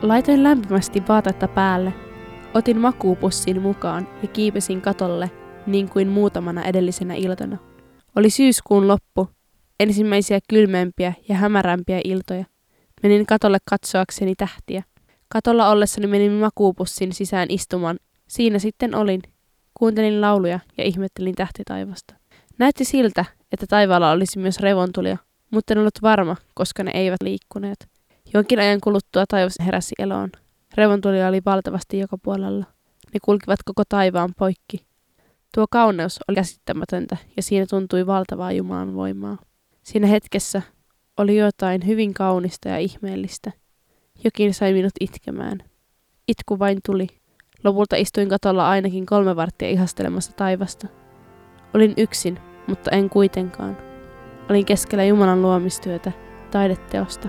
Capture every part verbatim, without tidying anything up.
Laitoin lämpimästi vaatetta päälle, otin makuupussin mukaan ja kiipesin katolle niin kuin muutamana edellisenä iltana. Oli syyskuun loppu, ensimmäisiä kylmempiä ja hämärämpiä iltoja. Menin katolle katsoakseni tähtiä. Katolla ollessani menin makuupussin sisään istumaan. Siinä sitten olin. Kuuntelin lauluja ja ihmettelin tähtitaivasta. Näytti siltä, että taivaalla olisi myös revontulia, mutta en ollut varma, koska ne eivät liikkuneet. Jonkin ajan kuluttua taivas heräsi eloon. Revontulia oli valtavasti joka puolella. Ne kulkivat koko taivaan poikki. Tuo kauneus oli käsittämätöntä ja siinä tuntui valtavaa Jumalan voimaa. Siinä hetkessä oli jotain hyvin kaunista ja ihmeellistä. Jokin sai minut itkemään. Itku vain tuli. Lopulta istuin katolla ainakin kolme varttia ihastelemassa taivasta. Olin yksin, mutta en kuitenkaan. Olin keskellä Jumalan luomistyötä, taideteosta.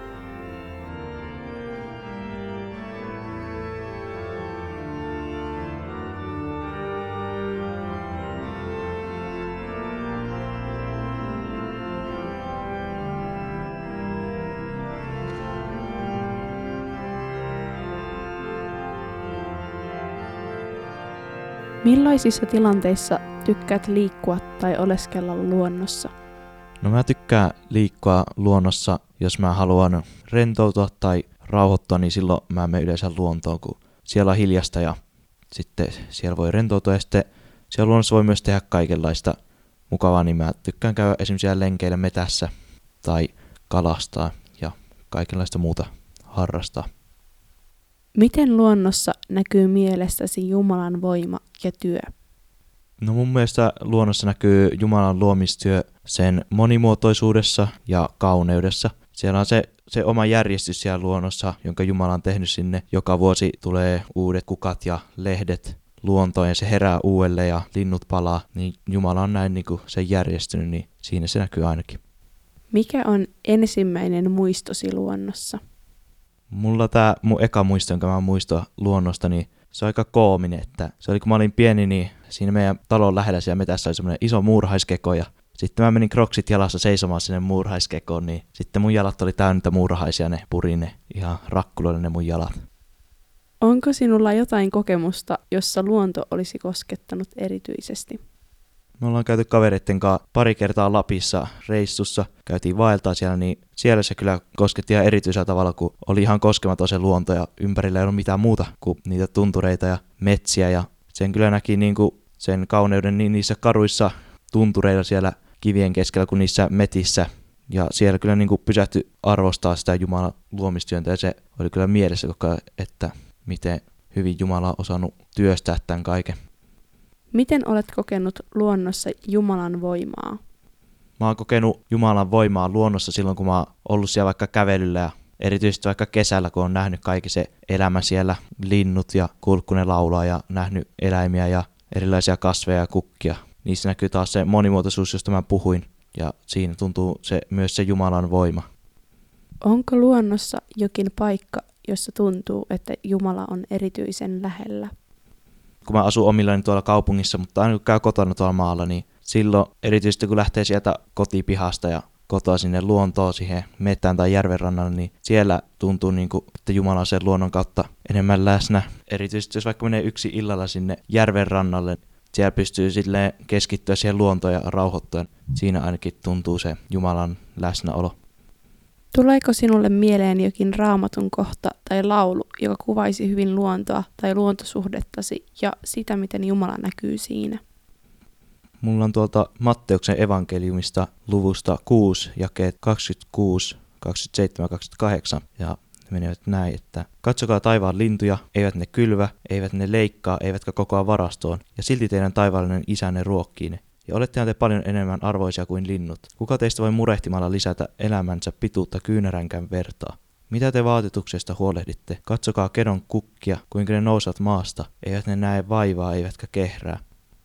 Millaisissa tilanteissa tykkäät liikkua tai oleskella luonnossa? No mä tykkään liikkua luonnossa, jos mä haluan rentoutua tai rauhoittua, niin silloin mä menen yleensä luontoon, kun siellä on hiljasta ja sitten siellä voi rentoutua ja sitten siellä luonnossa voi myös tehdä kaikenlaista mukavaa, niin mä tykkään käydä esimerkiksi siellä lenkeillä metässä tai kalastaa ja kaikenlaista muuta harrastaa. Miten luonnossa näkyy mielessäsi Jumalan voima ja työ? No mun mielestä luonnossa näkyy Jumalan luomistyö sen monimuotoisuudessa ja kauneudessa. Siellä on se, se oma järjestys siellä luonnossa, jonka Jumala on tehnyt sinne. Joka vuosi tulee uudet kukat ja lehdet luontoon ja se herää uudelleen ja linnut palaa. Niin Jumala on näin niin kuin sen järjestynyt, niin siinä se näkyy ainakin. Mikä on ensimmäinen muistosi luonnossa? Mulla tää mun eka muisto, jonka mä muistan luonnosta, niin se on aika koominen, että se oli kun mä olin pieni, niin siinä meidän talon lähellä siellä metässä oli semmoinen iso muurahaiskeko ja sitten mä menin kroksit jalassa seisomaan sinne muurahaiskekoon, niin sitten mun jalat oli täynnä muurahaisia, ne puri ne ihan rakkuloille ne mun jalat. Onko sinulla jotain kokemusta, jossa luonto olisi koskettanut erityisesti? Me ollaan käyty kavereitten kanssa pari kertaa Lapissa reissussa, käytiin vaeltaa siellä, niin siellä se kyllä kosketti ihan erityisellä tavalla, kun oli ihan koskematon se luonto ja ympärillä ei ollut mitään muuta kuin niitä tuntureita ja metsiä ja sen kyllä näki niin kuin sen kauneuden niin niissä karuissa tuntureilla siellä kivien keskellä kuin niissä metissä ja siellä kyllä niin kuin pysähtyi arvostaa sitä Jumalan luomistyöntä ja se oli kyllä mielessä koko ajan, että miten hyvin Jumala on osannut työstää tämän kaiken. Miten olet kokenut luonnossa Jumalan voimaa? Mä oon kokenut Jumalan voimaa luonnossa silloin, kun mä oon ollut siellä vaikka kävelyllä ja erityisesti vaikka kesällä, kun on nähnyt kaikki se elämä siellä, linnut ja kuullut, kun ne laulaa ja nähnyt eläimiä ja erilaisia kasveja ja kukkia. Niissä näkyy taas se monimuotoisuus, josta mä puhuin ja siinä tuntuu se, myös se Jumalan voima. Onko luonnossa jokin paikka, jossa tuntuu, että Jumala on erityisen lähellä? Kun mä asun omillani tuolla kaupungissa, mutta aina kun käy kotona tuolla maalla, niin silloin erityisesti kun lähtee sieltä kotipihasta ja kotoa sinne luontoon, siihen metään tai järven rannalle, niin siellä tuntuu, niin kuin, että Jumala on sen luonnon kautta enemmän läsnä. Erityisesti jos vaikka menee yksi illalla sinne järven rannalle, siellä pystyy silleen keskittyä siihen luontoon ja rauhoittua. Siinä ainakin tuntuu se Jumalan läsnäolo. Tuleeko sinulle mieleen jokin raamatun kohta tai laulu, joka kuvaisi hyvin luontoa tai luontosuhdettasi ja sitä, miten Jumala näkyy siinä? Mulla on tuolta Matteuksen evankeliumista luvusta kuusi, jakeet kaksikymmentäkuusi, kaksikymmentäseitsemän ja kaksikymmentäkahdeksan. Ja ne menevät näin, että katsokaa taivaan lintuja, eivät ne kylvä, eivät ne leikkaa, eivätkä kokoa varastoon, ja silti teidän taivaallinen isänne ruokkii ne. Ja olettehan te paljon enemmän arvoisia kuin linnut. Kuka teistä voi murehtimalla lisätä elämänsä pituutta kyynäränkän vertaa? Mitä te vaatetuksesta huolehditte? Katsokaa kedon kukkia, kuinka ne nousevat maasta. Eivät ne näe vaivaa, eivätkä kehrää.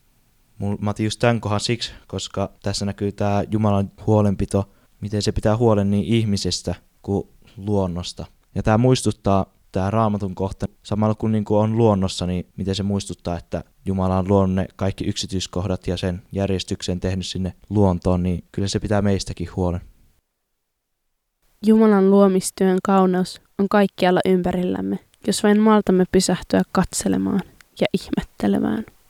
Mä otin just tämän kohan siksi, koska tässä näkyy tää Jumalan huolenpito, miten se pitää huolen niin ihmisestä kuin luonnosta. Ja tää muistuttaa, tää raamatun kohta, samalla kun niinku on luonnossa, niin miten se muistuttaa, että Jumala on luonut ne kaikki yksityiskohdat ja sen järjestyksen tehnyt sinne luontoon, niin kyllä se pitää meistäkin huolen. Jumalan luomistyön kauneus on kaikkialla ympärillämme, jos vain maltamme pysähtyä katselemaan ja ihmettelemään.